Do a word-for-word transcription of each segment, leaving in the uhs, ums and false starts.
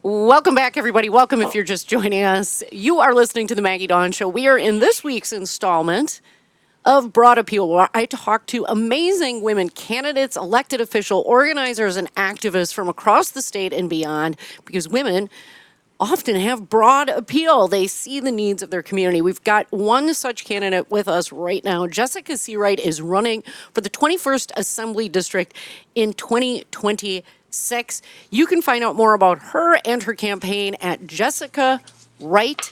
Welcome back, everybody. Welcome if you're just joining us. You are listening to the Maggie Dawn Show. We are in this week's installment of Broad Appeal, where I talk to amazing women candidates, elected official, organizers, and activists from across the state and beyond, because women often have broad appeal. They see the needs of their community. We've got one such candidate with us right now. Jessica Seawright is running for the twenty-first Assembly District in twenty twenty-six. You can find out more about her and her campaign at jessica wright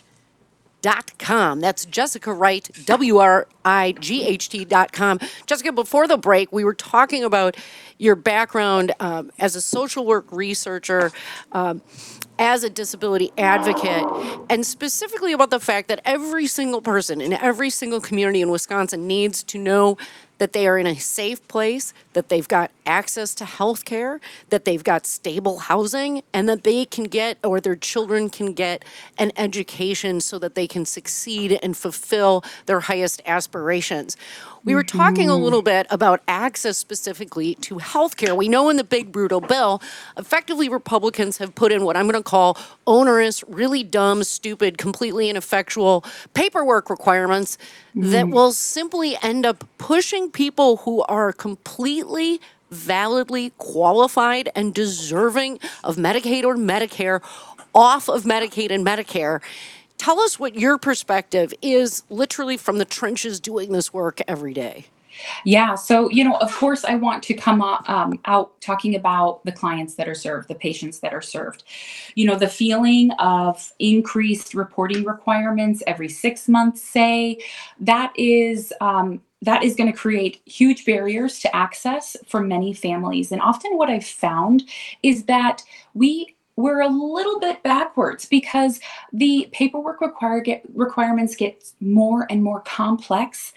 dot com. That's Jessica Wright, W R I G H T dot com. Jessica, before the break, we were talking about your background um, as a social work researcher, um, as a disability advocate, and specifically about the fact that every single person in every single community in Wisconsin needs to know that they are in a safe place, that they've got access to health care, that they've got stable housing, and that they can get, or their children can get, an education so that they can succeed and fulfill their highest aspirations. We were talking a little bit about access specifically to health care. We know in the big brutal bill, effectively Republicans have put in what I'm going to call onerous, really dumb, stupid, completely ineffectual paperwork requirements that will simply end up pushing people who are completely validly qualified and deserving of Medicaid or Medicare off of Medicaid and Medicare. Tell us what your perspective is, literally from the trenches doing this work every day. Yeah, so, you know, of course, I want to come um, out talking about the clients that are served, the patients that are served. You know, the feeling of increased reporting requirements every six months, say, that is um, that is going to create huge barriers to access for many families. And often what I've found is that we we're a little bit backwards because the paperwork require get, requirements get more and more complex.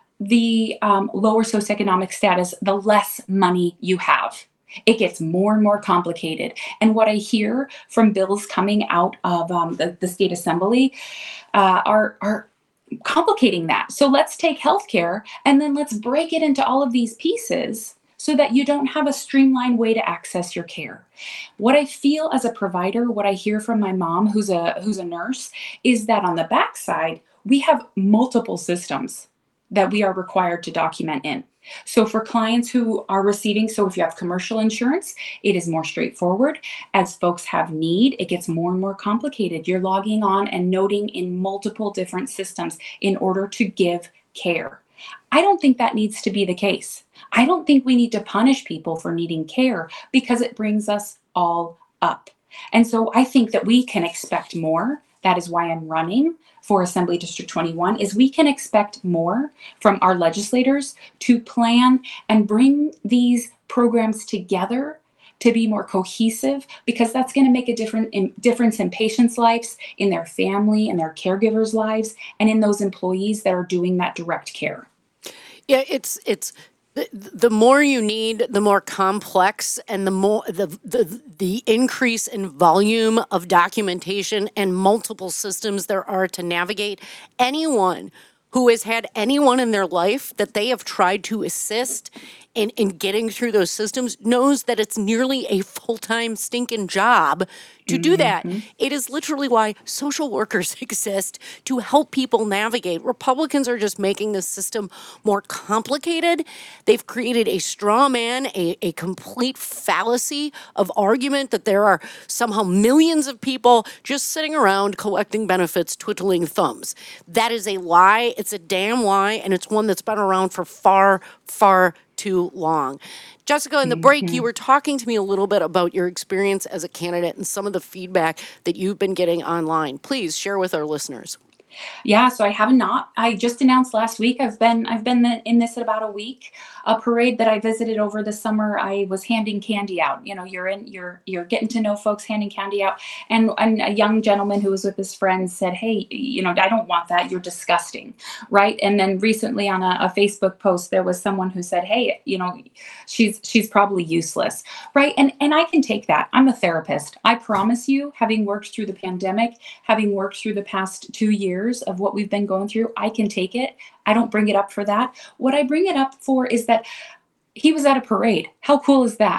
The um, lower socioeconomic status, the less money you have. It gets more and more complicated. And what I hear from bills coming out of um, the, the state assembly uh, are, are complicating that. So let's take healthcare and then let's break it into all of these pieces so that you don't have a streamlined way to access your care. What I feel as a provider, what I hear from my mom, who's a who's a nurse, is that on the backside, we have multiple systems that we are required to document in. So for clients who are receiving, so if you have commercial insurance, it is more straightforward. As folks have need, it gets more and more complicated. You're logging on and noting in multiple different systems in order to give care. I don't think that needs to be the case. I don't think we need to punish people for needing care because it brings us all up. And so I think that we can expect more. That is why I'm running for Assembly District twenty-one, is we can expect more from our legislators to plan and bring these programs together to be more cohesive, because that's going to make a different in, difference in patients' lives, in their family and their caregivers' lives, and in those employees that are doing that direct care. Yeah, it's it's the, the more you need, the more complex, and the more the, the the increase in volume of documentation and multiple systems there are to navigate. Anyone who has had anyone in their life that they have tried to assist in, in getting through those systems knows that it's nearly a full-time stinking job to do that. Mm-hmm. It is literally why social workers exist, to help people navigate. Republicans are just making the system more complicated. They've created a straw man, a, a complete fallacy of argument that there are somehow millions of people just sitting around collecting benefits, twiddling thumbs. That is a lie. It's a damn lie, and it's one that's been around for far, far too long. Jessica, in the break, Mm-hmm. you were talking to me a little bit about your experience as a candidate and some of the feedback that you've been getting online. Please share with our listeners. Yeah, so I have not. I just announced last week. I've been I've been in this at about a week. A parade that I visited over the summer. I was handing candy out. You know, you're in you're you're getting to know folks, handing candy out. And, and a young gentleman who was with his friends said, "Hey, you know, I don't want that. You're disgusting," right? And then recently on a, a Facebook post, there was someone who said, "Hey, you know, she's she's probably useless," right? And and I can take that. I'm a therapist. I promise you, having worked through the pandemic, having worked through the past two years of what we've been going through, I can take it. I don't bring it up for that. What I bring it up for is that he was at a parade. How cool is that?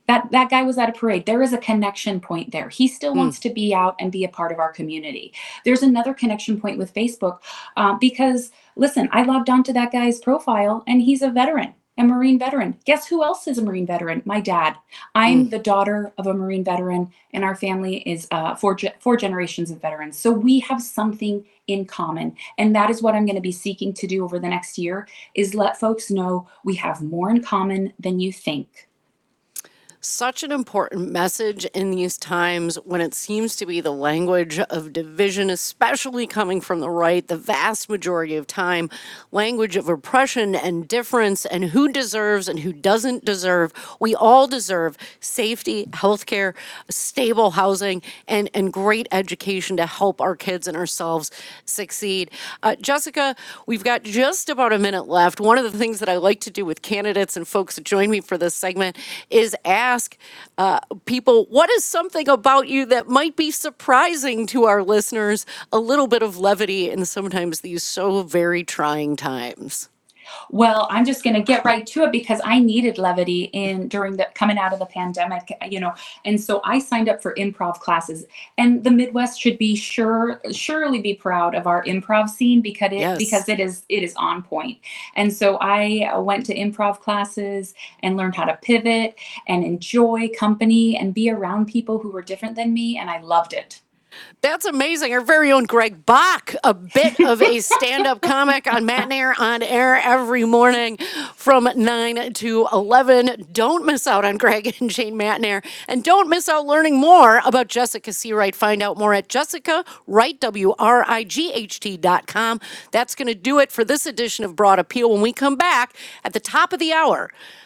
That that guy was at a parade. There is a connection point there. He still Mm. wants to be out and be a part of our community. There's another connection point with Facebook uh, because, listen, I logged onto that guy's profile and he's a veteran, a Marine veteran. Guess who else is a Marine veteran? My dad. I'm Mm. the daughter of a Marine veteran, and our family is uh, four, ge- four generations of veterans. So we have something in common. And that is what I'm going to be seeking to do over the next year, is let folks know we have more in common than you think. Such an important message in these times when it seems to be the language of division, especially coming from the right, the vast majority of time, language of oppression and difference and who deserves and who doesn't deserve. We all deserve safety, healthcare, stable housing, and, and great education to help our kids and ourselves succeed. Uh, Jessica, we've got just about a minute left. One of the things that I like to do with candidates and folks that join me for this segment is ask ask uh, people, what is something about you that might be surprising to our listeners? A little bit of levity in sometimes these so very trying times. Well, I'm just going to get right to it because I needed levity in during the coming out of the pandemic, you know, and so I signed up for improv classes. And the Midwest should be sure surely be proud of our improv scene because it Yes. because it is it is on point. And so I uh, went to improv classes and learned how to pivot and enjoy company and be around people who were different than me, and I loved it. That's amazing. Our very own Greg Bach, a bit of a stand-up comic on Matinee on Air every morning from nine to eleven. Don't miss out on Greg and Jane Matinee. And don't miss out learning more about Jessica C. Wright. Find out more at Jessica Wright, W R I G H T dot com. That's going to do it for this edition of Broad Appeal. When we come back at the top of the hour,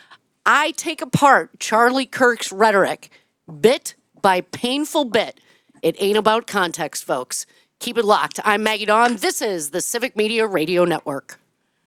I take apart Charlie Kirk's rhetoric bit by painful bit. It ain't about context, folks. Keep it locked. I'm Maggie Dawn. This is the Civic Media Radio Network.